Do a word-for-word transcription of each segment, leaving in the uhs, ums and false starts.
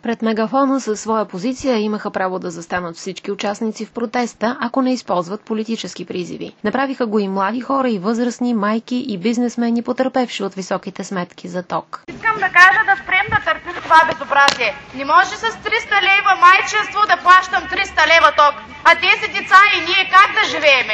Пред мегафона със своя позиция имаха право да застанат всички участници в протеста, ако не използват политически призиви. Направиха го и млади хора, и възрастни, майки и бизнесмени, потърпевши от високите сметки за ток. Искам да кажа да спрем да търпим това безобразие. Не може с триста лева майчинство да плащам триста лева ток, а тези деца и ние как да живееме?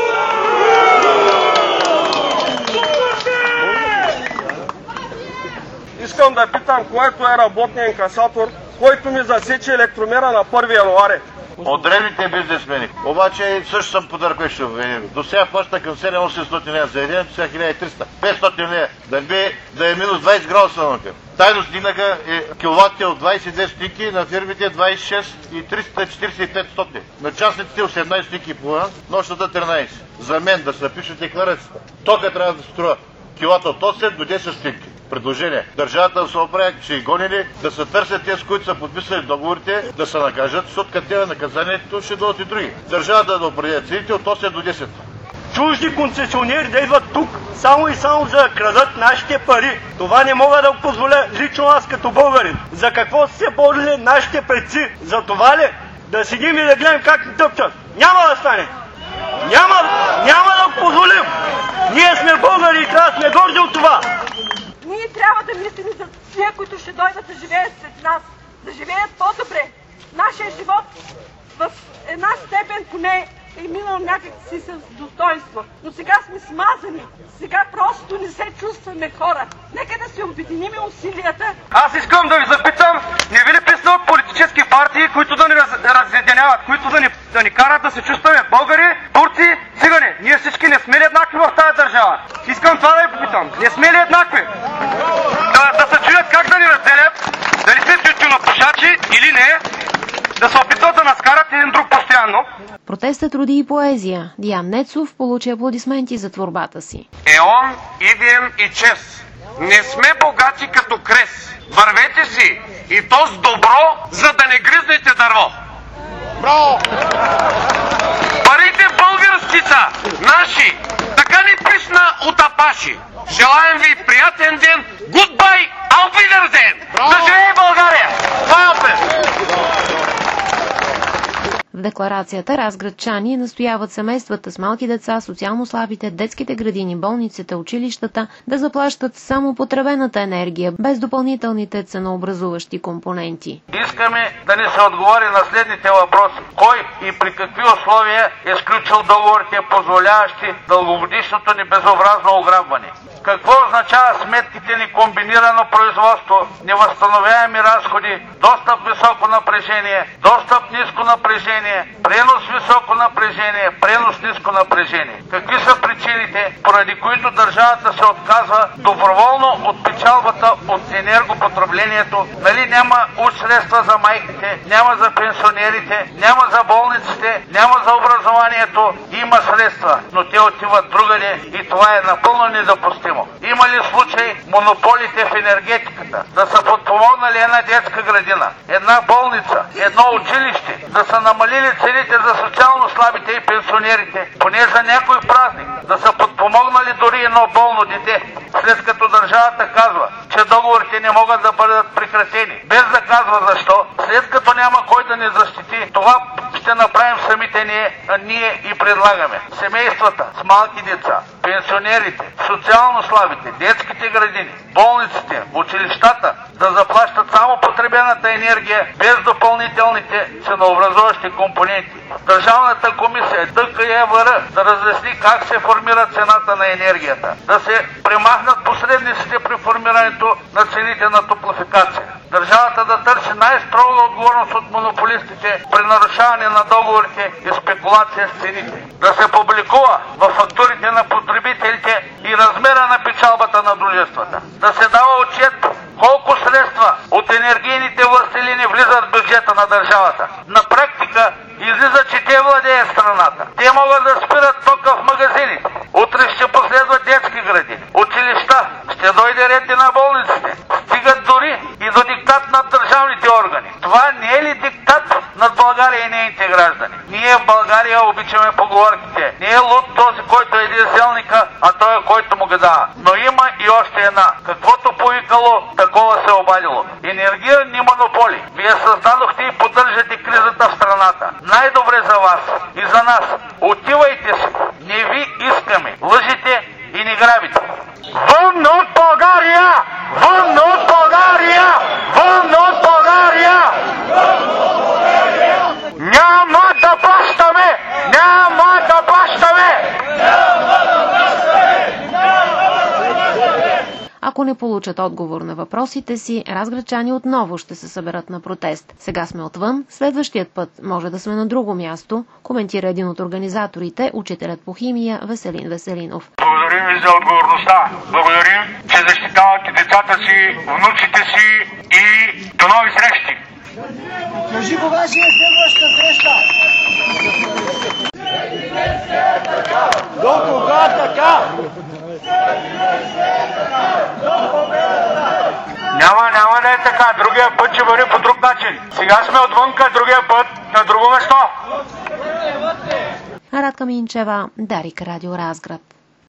Искам да питам, който е работният инкасатор, който ми засече електромера на първи януари. От древните бизнесмени. Обаче също съм потърпевш в Енерго. До сега плаща към седем-осемстотин лева за един, сега хиляда и триста. петстотин лева. Да, бе, да е минус двайсет градуса на тях. Тайно стигнаха е, киловатите от двайсет и две стотинки, на фирмите двайсет и шест и триста четирийсет и пет стотни. На частниците осемнайсет стотинки и половина, нощната тринайсет. За мен да се пише декларацията. Тока трябва да се струва киловата от осем до десет стотинки. Предложение. Държавата да се оправя, че и гонили, да се търсят тези, които са подписали договорите, да се накажат, защото като тези наказанието ще дойдат и други. Държавата да определя цените от осем до десет. Чужди концесионери да идват тук само и само за да крадат нашите пари. Това не мога да го позволя лично аз като българин. За какво са се борили нашите предци? За това ли? Да седим и да гледам как ни тъпчат. Няма да стане. Няма, няма да го позволим. Ние сме българи и трябва да сме горди от това. Ние трябва да мислим за тия, които ще дойдат да живеят след нас, да живеят по-добре. Нашия живот в една степен поне е минал някакси с достоинство. Но сега сме смазани. Сега просто не се чувстваме хора. Нека да си обединим усилията. Аз искам да ви запитам, не ви ли писна от политически партии, които да ни раз, разединяват, които да ни, да ни карат да се чувстваме българи, турци, цигани. Ние всички не сме ли еднакви в тази държава? Искам това да ви попитам. Не сме ли еднакви? Да, да се чуят как да ни разделят, дали сме тютюнопушачи или не, да се опитват да нас карат един друг постоянно. Протестът роди и поезия. Диан Нецов получи аплодисменти за творбата си. Еон, Идиен и Чес. Не сме богати като крес. Вървете си и то с добро, за да не гризнете дърво. Браво! Парите български са, наши, така ни писна от Апаши. Желаем ви приятен ден. Гудбай, ауфидерзен! Да живее България! Това е опет! В декларацията разградчани настояват семействата с малки деца, социално слабите, детските градини, болниците, училищата да заплащат само потребената енергия, без допълнителните ценообразуващи компоненти. Искаме да ни се отговори на следните въпроси. Кой и при какви условия е сключил договорите, позволяващи дългогодишното ни безобразно ограбване? Какво означава сметките ни комбинирано производство, невъзстановяеми разходи, достъп високо напрежение, достъп ниско напрежение, пренос високо напрежение, пренос ниско напрежение? Какви са причините, поради които държавата се отказва доброволно от печалбата от енергопотреблението? Нали няма уж средства за майките, няма за пенсионерите, няма за болниците, няма за образованието, има средства, но те отиват другаде и това е напълно недопустимо. Има ли случай монополите в енергетиката да са подпомогнали една детска градина, една болница, едно училище, да са намалили цените за социално слабите и пенсионерите, поне за някой празник, да са подпомогнали дори едно болно дете, след като държавата казва, че договорите не могат да бъдат прекратени, без да казва защо, след като няма кой да ни защити, това ще направим самите ние, ние и предлагаме. Семействата с малки деца, пенсионерите, социално слабите, детските градини, болниците, училищата да заплащат само потребената енергия без допълнителните ценообразуващи компоненти. Държавната комисия Д К Е В Р да разясни как се формира цената на енергията, да се премахнат посредниците при формирането на цените на топлофикация. Държавата да търси най-строга отговорност от монополистите при нарушаване на договорите и спекулация с цените. Да се публикува във фактурите на потребителите и размера на печалбата на дружествата. Да се дава отчет колко средства от енергийните властелини влизат в бюджета на държавата. На практика излиза, че те владеят страната. Те могат да спират тока в магазините. Утре ще последват детски градини, училища, ще дойде ред и на болниците. Стигат дори и до диктат над държавните органи. Това не е ли диктат над България и нейните граждани? Ние в България обичаме поговорките. Не е луд този, който е селника, а той, който му ги дава. Но има и още една. Каквото повикало, такова се обадило. Енергийни монополи. Вие създадохте и поддържате кризата в страната. Най-добре за вас и за нас. Отивайте си. Не ви искаме. Лъжите и не грабите. Вън от България! Вън от България! Вън от България! Няма да плащаме! Няма да плащаме! Ако не получат отговор на въпросите си, разградчани отново ще се съберат на протест. Сега сме отвън, следващият път може да сме на друго място, коментира един от организаторите, учителят по химия Веселин Веселинов. Благодарим ви за отговорността. Благодарим, че защитавате децата си, внуците си и до нови срещи. Кажи кога ще е следващата среща? До кога така? Няма, няма да е така. Другия път ще бъде по друг начин. Сега сме отвънка, другия път на друго место. Радка Минчева, Дарик, Радио Разград.